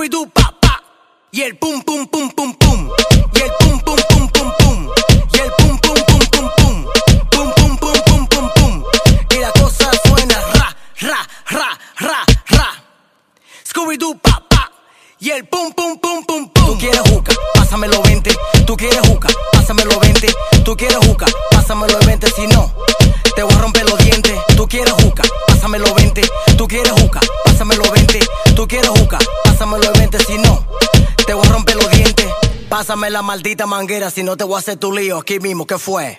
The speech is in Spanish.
Scooby-Doo, pa, pa. Y el pum, pum, pum, pum, pum. Y el pum, pum, pum, pum, pum. Y el pum, pum, pum, pum, pum. Pum, pum, pum, pum, pum, pum. Y la cosa suena ra, ra, ra, ra, ra. Scooby-Doo, pa, pa. Y el pum, pum, pum, pum, pum. Tú quieres juca, pásamelo 20. Tú quieres juca, pásamelo 20. Tú quieres juca, pásamelo 20. Si no, te voy a romper los dientes. Tú quieres juca, pásamelo 20. Tú quieres juca, pásamelo 20. Tú quieres juca, pásamelo 20. Si no, te voy a romper los dientes. Pásame la maldita manguera, si no te voy a hacer tu lío aquí mismo. ¿Qué fue?